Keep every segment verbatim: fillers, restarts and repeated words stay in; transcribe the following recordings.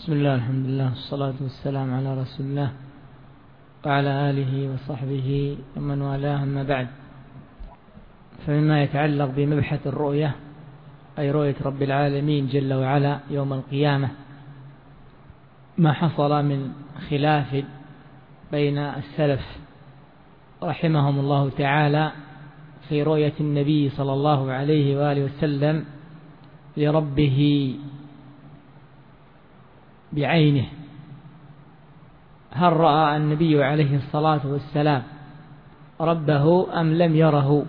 بسم الله الحمد لله والصلاة والسلام على رسول الله وعلى آله وصحبه ومن والاه، أما بعد. فمما يتعلق بمبحث الرؤية، أي رؤية رب العالمين جل وعلا يوم القيامة، ما حصل من خلاف بين السلف رحمهم الله تعالى في رؤية النبي صلى الله عليه وآله وسلم لربه بعينه. هل رأى النبي عليه الصلاة والسلام ربه أم لم يره؟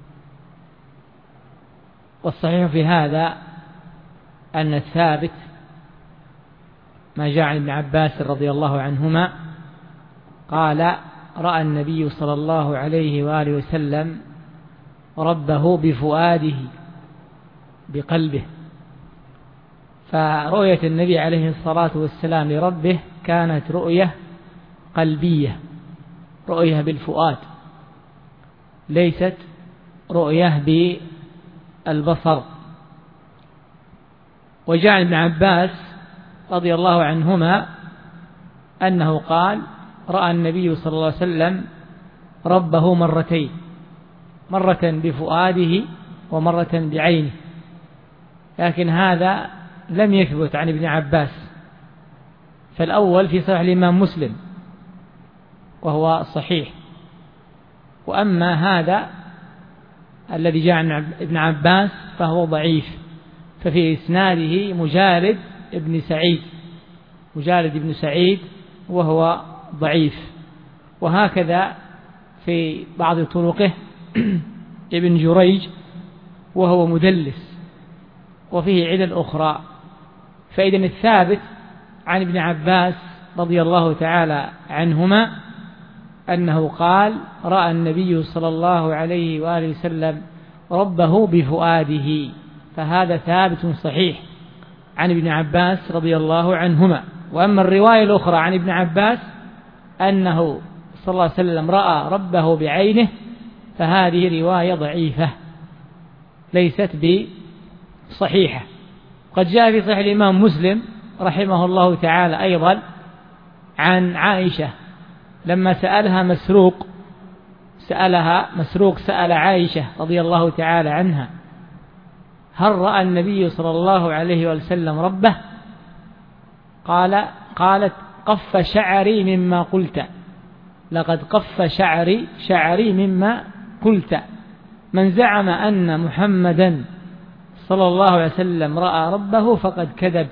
والصحيح في هذا أن الثابت ما جاء عن ابن عباس رضي الله عنهما قال: رأى النبي صلى الله عليه وآله وسلم ربه بفؤاده بقلبه. فرؤية النبي عليه الصلاة والسلام لربه كانت رؤية قلبية، رؤية بالفؤاد، ليست رؤية بالبصر. وجاء عن ابن عباس رضي الله عنهما أنه قال: رأى النبي صلى الله عليه وسلم ربه مرتين، مرة بفؤاده ومرة بعينه. لكن هذا لم يثبت عن ابن عباس، فالأول في صحيح الإمام مسلم وهو صحيح، وأما هذا الذي جاء عن ابن عباس فهو ضعيف، ففي إسناده مجالد ابن سعيد مجالد ابن سعيد وهو ضعيف. وهكذا في بعض طرقه ابن جريج وهو مدلس، وفيه علل أخرى. فإذن الثابت عن ابن عباس رضي الله تعالى عنهما أنه قال: رأى النبي صلى الله عليه وآله وسلم ربه بفؤاده، فهذا ثابت صحيح عن ابن عباس رضي الله عنهما. وأما الرواية الأخرى عن ابن عباس أنه صلى الله عليه وسلم رأى ربه بعينه، فهذه رواية ضعيفة ليست بصحيحة. قد جاء في صحيح الإمام مسلم رحمه الله تعالى أيضا عن عائشة لما سألها مسروق سألها مسروق سأل عائشة رضي الله تعالى عنها: هل رأى النبي صلى الله عليه وسلم ربه؟ قال قالت: قف شعري مما قلت، لقد قف شعري شعري مما قلت. من زعم أن محمدا صلى الله عليه وسلم رأى ربه فقد كذب.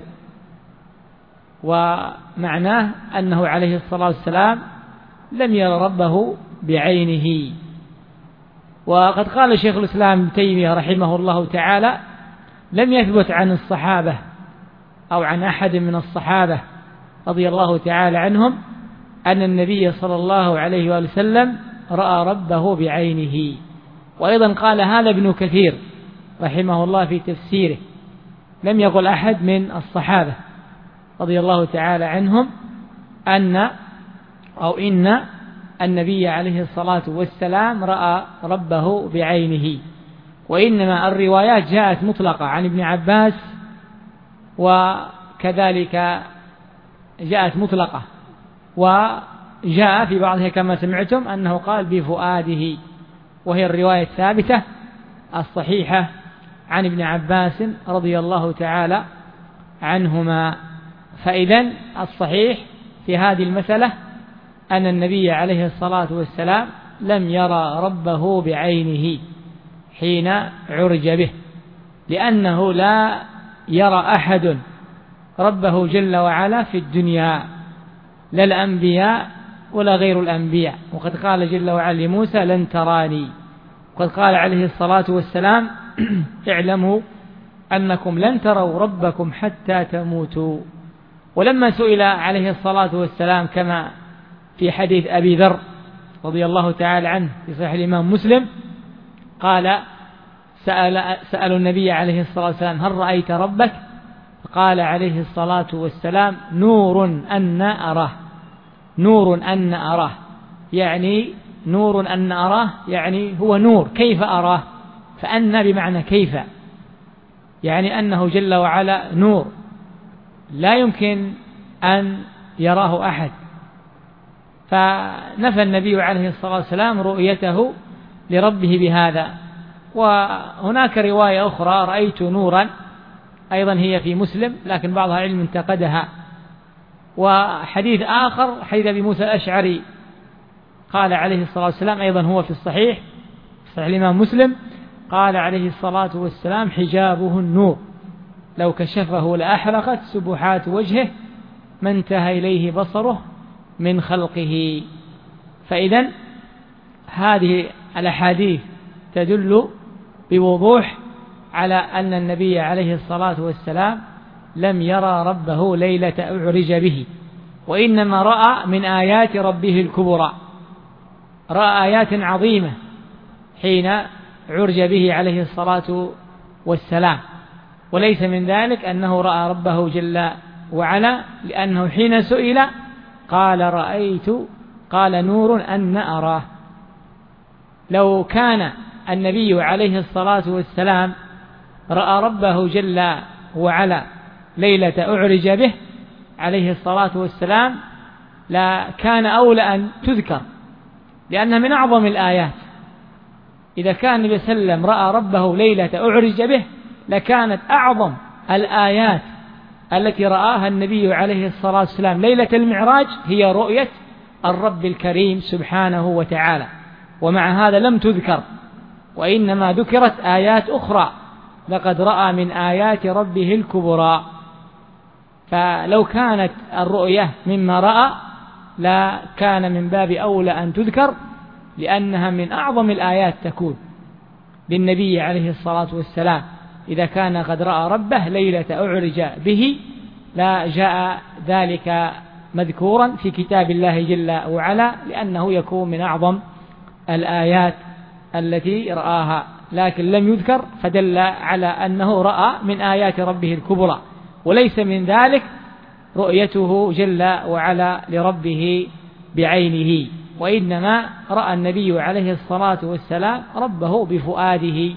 ومعناه أنه عليه الصلاة والسلام لم ير ربه بعينه. وقد قال شيخ الإسلام ابن تيمية رحمه الله تعالى: لم يثبت عن الصحابة أو عن أحد من الصحابة رضي الله تعالى عنهم أن النبي صلى الله عليه وسلم رأى ربه بعينه. وأيضا قال هذا ابن كثير رحمه الله في تفسيره، لم يقل أحد من الصحابة رضي الله تعالى عنهم أن أو إن النبي عليه الصلاة والسلام رأى ربه بعينه. وإنما الروايات جاءت مطلقة عن ابن عباس، وكذلك جاءت مطلقة، وجاء في بعضها كما سمعتم أنه قال بفؤاده، وهي الرواية الثابتة الصحيحة عن ابن عباس رضي الله تعالى عنهما. فإذن الصحيح في هذه المسألة أن النبي عليه الصلاة والسلام لم يرى ربه بعينه حين عرج به، لأنه لا يرى أحد ربه جل وعلا في الدنيا، لا الأنبياء ولا غير الأنبياء. وقد قال جل وعلا لموسى: لن تراني. وقد قال عليه الصلاة والسلام: اعلموا أنكم لن تروا ربكم حتى تموتوا. ولما سئل عليه الصلاة والسلام كما في حديث أبي ذر رضي الله تعالى عنه في صحيح الإمام مسلم، قال سأل سألوا النبي عليه الصلاة والسلام: هل رأيت ربك؟ فقال عليه الصلاة والسلام: نور أن أراه نور أن أراه يعني نور أن أراه يعني هو نور، كيف أراه؟ فأن بمعنى كيف، يعني أنه جل وعلا نور لا يمكن أن يراه أحد، فنفى النبي عليه الصلاة والسلام رؤيته لربه بهذا. وهناك رواية أخرى رأيت نورا، أيضا هي في مسلم لكن بعضها علم انتقدها. وحديث آخر حديث أبي موسى الأشعري قال عليه الصلاة والسلام، أيضا هو في الصحيح صحيح الإمام مسلم، قال عليه الصلاة والسلام: حجابه النور لو كشفه لأحرقت سبحات وجهه ما انتهى إليه بصره من خلقه. فإذن هذه الأحاديث تدل بوضوح على أن النبي عليه الصلاة والسلام لم يرى ربه ليلة أعرج به، وإنما رأى من آيات ربه الكبرى، رأى آيات عظيمة حين عرج به عليه الصلاة والسلام، وليس من ذلك أنه رأى ربه جل وعلا، لأنه حين سئل قال: رأيت قال نور أن أراه. لو كان النبي عليه الصلاة والسلام رأى ربه جل وعلا ليلة أعرج به عليه الصلاة والسلام لا كان أولى أن تذكر، لأنها من أعظم الآيات. إذا كان النبي صلى الله عليه وسلم رأى ربه ليلة أعرج به لكانت أعظم الآيات التي رآها النبي عليه الصلاة والسلام ليلة المعراج هي رؤية الرب الكريم سبحانه وتعالى، ومع هذا لم تذكر، وإنما ذكرت آيات أخرى: لقد رأى من آيات ربه الكبرى. فلو كانت الرؤية مما رأى لا كان من باب أولى أن تذكر، لأنها من أعظم الآيات تكون للنبي عليه الصلاة والسلام. إذا كان قد رأى ربه ليلة أعرج به لا جاء ذلك مذكورا في كتاب الله جل وعلا، لأنه يكون من أعظم الآيات التي رآها، لكن لم يذكر، فدل على أنه رأى من آيات ربه الكبرى، وليس من ذلك رؤيته جل وعلا لربه بعينه، وإنما رأى النبي عليه الصلاة والسلام ربه بفؤاده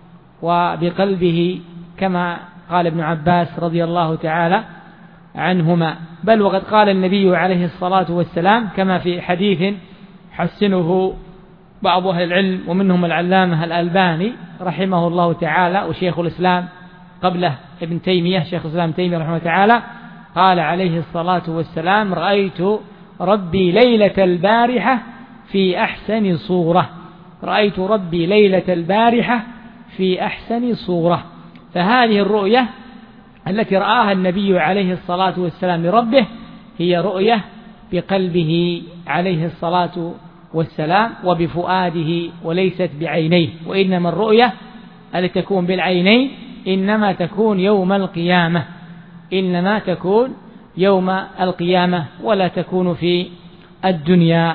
وبقلبه، كما قال ابن عباس رضي الله تعالى عنهما. بل وقد قال النبي عليه الصلاة والسلام كما في حديث حسنه بعض أهل العلم ومنهم العلامة الألباني رحمه الله تعالى وشيخ الإسلام قبله ابن تيمية، شيخ الإسلام تيمية رحمه الله تعالى، قال عليه الصلاة والسلام: رأيت ربي ليلة البارحة في أحسن صورة. رأيت ربي ليلة البارحة في أحسن صورة. فهذه الرؤية التي رآها النبي عليه الصلاة والسلام لربه هي رؤية بقلبه عليه الصلاة والسلام وبفؤاده، وليست بعينيه، وإنما الرؤية التي تكون بالعينين إنما تكون يوم القيامة، إنما تكون يوم القيامة ولا تكون في الدنيا.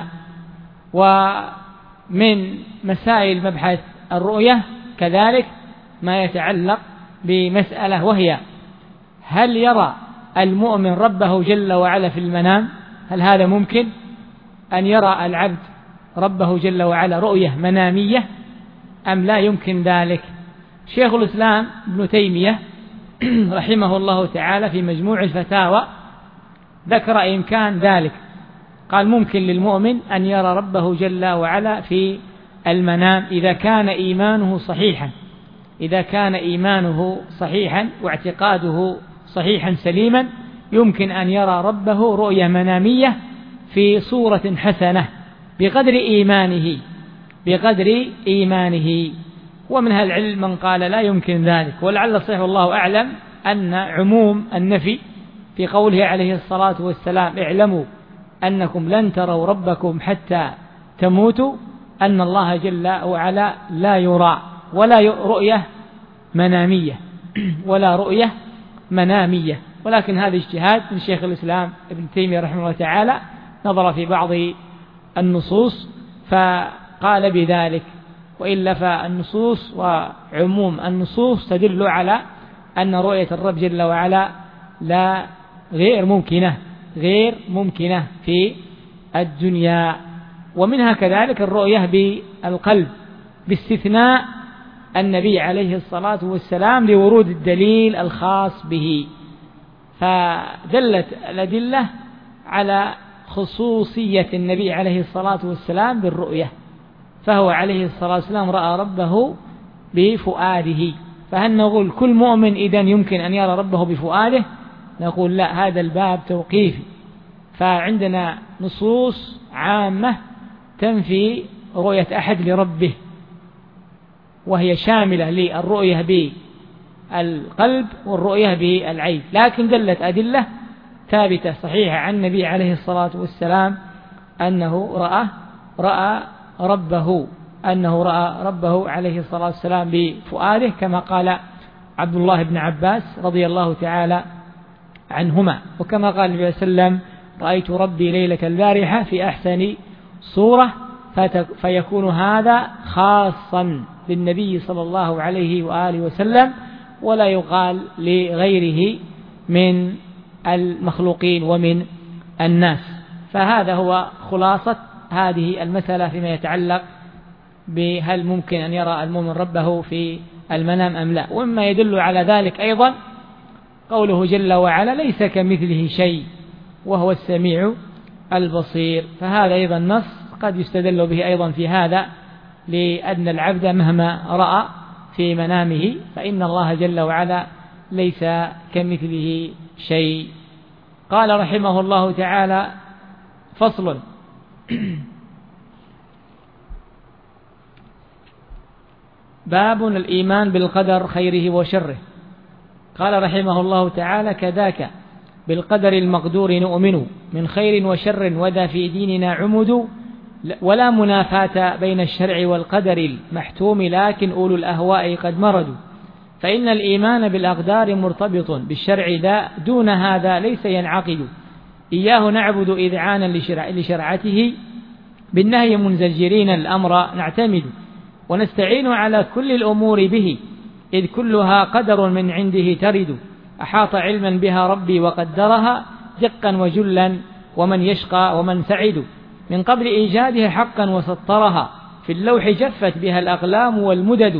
ومن مسائل مبحث الرؤية كذلك ما يتعلق بمسألة، وهي: هل يرى المؤمن ربه جل وعلا في المنام؟ هل هذا ممكن أن يرى العبد ربه جل وعلا رؤية منامية أم لا يمكن ذلك؟ شيخ الإسلام ابن تيمية رحمه الله تعالى في مجموع الفتاوى ذكر إمكان ذلك، قال: ممكن للمؤمن أن يرى ربه جل وعلا في المنام إذا كان إيمانه صحيحا، إذا كان إيمانه صحيحا واعتقاده صحيحا سليما يمكن أن يرى ربه رؤية منامية في صورة حسنة بقدر إيمانه بقدر إيمانه. ومن أهل العلم من قال لا يمكن ذلك، ولعل الصحيح والله أعلم أن عموم النفي في قوله عليه الصلاة والسلام: اعلموا أنكم لن تروا ربكم حتى تموتوا، أن الله جل وعلا لا يرى ولا رؤية منامية ولا رؤية منامية. ولكن هذا اجتهاد من شيخ الإسلام ابن تيمية رحمه الله تعالى، نظر في بعض النصوص فقال بذلك، وإلا فالنصوص وعموم النصوص تدل على أن رؤية الرب جل وعلا لا غير ممكنة غير ممكنة في الدنيا. ومنها كذلك الرؤية بالقلب، باستثناء النبي عليه الصلاة والسلام لورود الدليل الخاص به، فدلت الأدلة على خصوصية النبي عليه الصلاة والسلام بالرؤية، فهو عليه الصلاة والسلام رأى ربه بفؤاده. فهل نقول كل مؤمن إذن يمكن أن يرى ربه بفؤاده؟ نقول لا، هذا الباب توقيفي، فعندنا نصوص عامة تنفي رؤية أحد لربه، وهي شاملة للرؤية بالقلب والرؤية بالعين، لكن دلت أدلة ثابتة صحيحة عن النبي عليه الصلاة والسلام أنه رأى رأى ربه أنه رأى ربه عليه الصلاة والسلام بفؤاده، كما قال عبد الله بن عباس رضي الله تعالى عنهما، وكما قال النبي صلى الله عليه وسلم: رأيت ربي ليلة البارحة في أحسن صورة، فيكون هذا خاصا بالنبي صلى الله عليه وآله وسلم، ولا يقال لغيره من المخلوقين ومن الناس. فهذا هو خلاصة هذه المسألة فيما يتعلق بهل ممكن أن يرى المؤمن ربه في المنام أم لا. ومما يدل على ذلك أيضا قوله جل وعلا: ليس كمثله شيء وهو السميع البصير. فهذا أيضا نص قد يستدل به أيضا في هذا، لأن العبد مهما رأى في منامه فإن الله جل وعلا ليس كمثله شيء. قال رحمه الله تعالى: فصل. باب الإيمان بالقدر خيره وشره. قال رحمه الله تعالى: كذاك بالقدر المقدور نؤمن، من خير وشر وذا في ديننا عمد، ولا منافاة بين الشرع والقدر المحتوم، لكن أولو الأهواء قد مردوا، فإن الإيمان بالأقدار مرتبط بالشرع ذا، دون هذا ليس ينعقد. إياه نعبد إذعانا لشرعته، بالنهي منزجرين الأمر نعتمد، ونستعين على كل الأمور به، إذ كلها قدر من عنده ترد. أحاط علما بها ربي وقدرها، دقا وجلا ومن يشقى ومن سعد، من قبل إيجادها حقا وسطرها، في اللوح جفت بها الأقلام والمدد.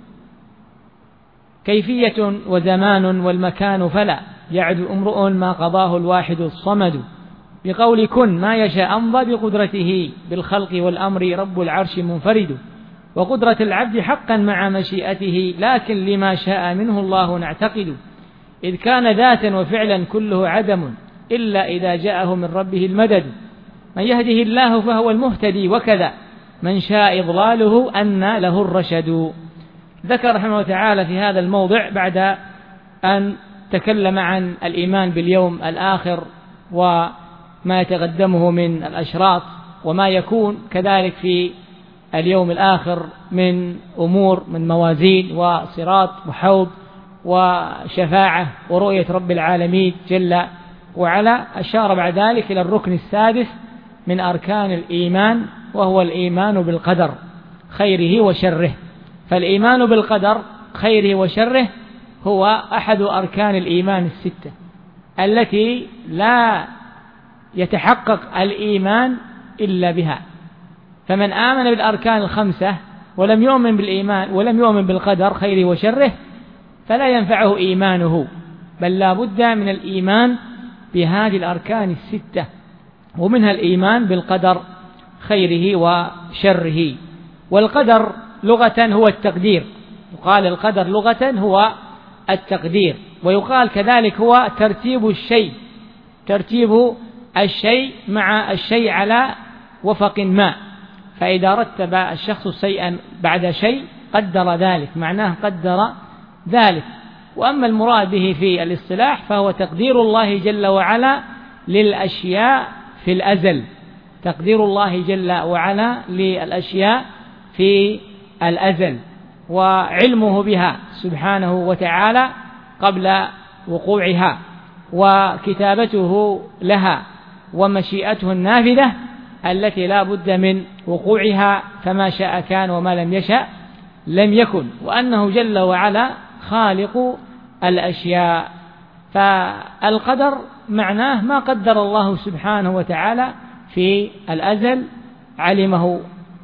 كيفية وزمان والمكان فلا يعد امرؤ ما قضاه الواحد الصمد، بقول كن ما يشاء أمضى بقدرته، بالخلق والأمر رب العرش منفرد. وقدرة العبد حقا مع مشيئته، لكن لما شاء منه الله نعتقد، إذ كان ذاتا وفعلا كله عدم، إلا إذا جاءه من ربه المدد. من يهده الله فهو المهتدي، وكذا من شاء إضلاله أن له الرشد. ذكر رحمه الله تعالى في هذا الموضع بعد أن تكلم عن الإيمان باليوم الآخر وما يتقدمه من الأشراط، وما يكون كذلك في اليوم الآخر من أمور من موازين وصراط وحوض وشفاعة ورؤية رب العالمين جل وعلا. أشار بعد ذلك إلى الركن السادس من أركان الإيمان، وهو الإيمان بالقدر خيره وشره. فالإيمان بالقدر خيره وشره هو أحد أركان الإيمان الستة، التي لا يتحقق الإيمان إلا بها. فمن آمن بالأركان الخمسة ولم يؤمن بالإيمان ولم يؤمن بالقدر خيره وشره فلا ينفعه إيمانه، بل لا بد من الإيمان بهذه الأركان الستة، ومنها الإيمان بالقدر خيره وشره. والقدر لغة هو التقدير، يقال القدر لغة هو التقدير، ويقال كذلك هو ترتيب الشيء، ترتيب الشيء مع الشيء على وفق ما. فإذا رتب الشخص شيئا بعد شيء قدر ذلك، معناه قدر ذلك. وأما المراد به في الاصطلاح فهو تقدير الله جل وعلا للأشياء في الأزل، تقدير الله جل وعلا للأشياء في الأزل، وعلمه بها سبحانه وتعالى قبل وقوعها، وكتابته لها، ومشيئته النافذة التي لا بد من وقوعها، فما شاء كان وما لم يشأ لم يكن، وأنه جل وعلا خالق الأشياء. فالقدر معناه ما قدر الله سبحانه وتعالى في الأزل، علمه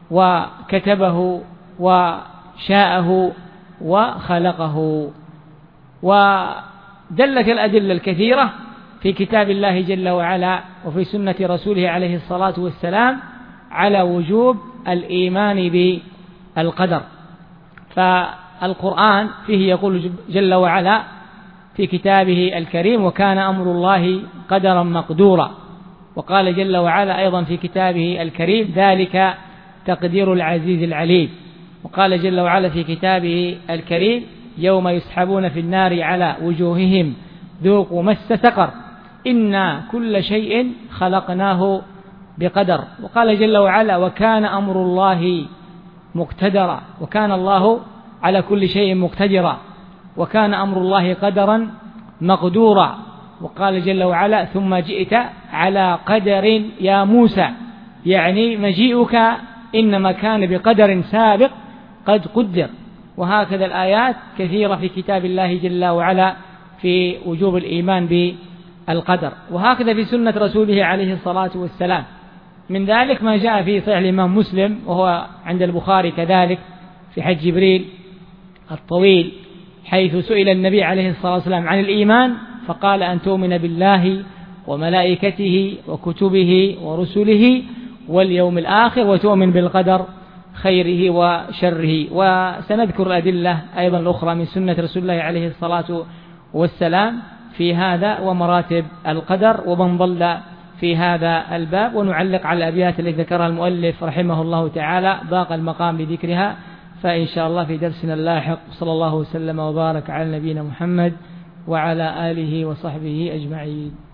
وكتبه وشاءه وخلقه. دلت الأدلة الكثيرة في كتاب الله جل وعلا وفي سنة رسوله عليه الصلاة والسلام على وجوب الإيمان بالقدر. فالقرآن فيه يقول جل وعلا في كتابه الكريم: وكان أمر الله قدرا مقدورا. وقال جل وعلا أيضا في كتابه الكريم: ذلك تقدير العزيز العليم. وقال جل وعلا في كتابه الكريم: يوم يسحبون في النار على وجوههم ذوقوا مس سقر إنا كل شيء خلقناه بقدر. وقال جل وعلا: وكان أمر الله مقتدرا. وكان الله على كل شيء مقتدرا، وكان أمر الله قدرا مقدورا. وقال جل وعلا: ثم جئت على قدر يا موسى، يعني مجيئك إنما كان بقدر سابق قد قدر. وهكذا الآيات كثيرة في كتاب الله جل وعلا في وجوب الإيمان بالقدر، وهكذا في سنة رسوله عليه الصلاة والسلام. من ذلك ما جاء في صحيح الإمام مسلم وهو عند البخاري كذلك في حج جبريل الطويل، حيث سئل النبي عليه الصلاة والسلام عن الإيمان فقال: أن تؤمن بالله وملائكته وكتبه ورسله واليوم الآخر وتؤمن بالقدر خيره وشره. وسنذكر الأدلة أيضا الأخرى من سنة رسول الله عليه الصلاة والسلام في هذا ومراتب القدر ومن ضل في هذا الباب، ونعلق على الأبيات التي ذكرها المؤلف رحمه الله تعالى، ضاق المقام بذكرها، فإن شاء الله في درسنا اللاحق. صلى الله وسلم وبارك على نبينا محمد وعلى آله وصحبه أجمعين.